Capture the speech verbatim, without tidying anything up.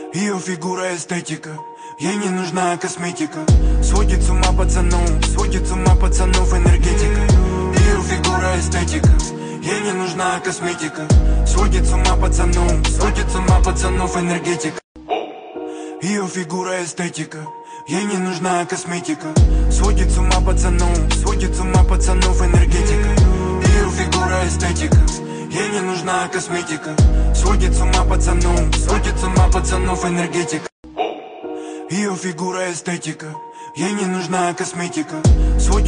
Ее фигура эстетика, ей не нужна косметика. Сводит с ума пацанов, сводит с ума пацанов энергетика. Ее фигура эстетика, ей не нужна косметика. Сводит с ума пацанов, сводит с ума пацанов энергетика. Ее фигура эстетика, ей не нужна косметика. Сводит с ума пацанов, сводит с ума пацанов энергетика. Ее фигура эстетика, ей не нужна косметика. Сводит с ума пацанов, сводит с ума пацанов энергетика. Ее фигура эстетика, ей не нужна косметика. Сводит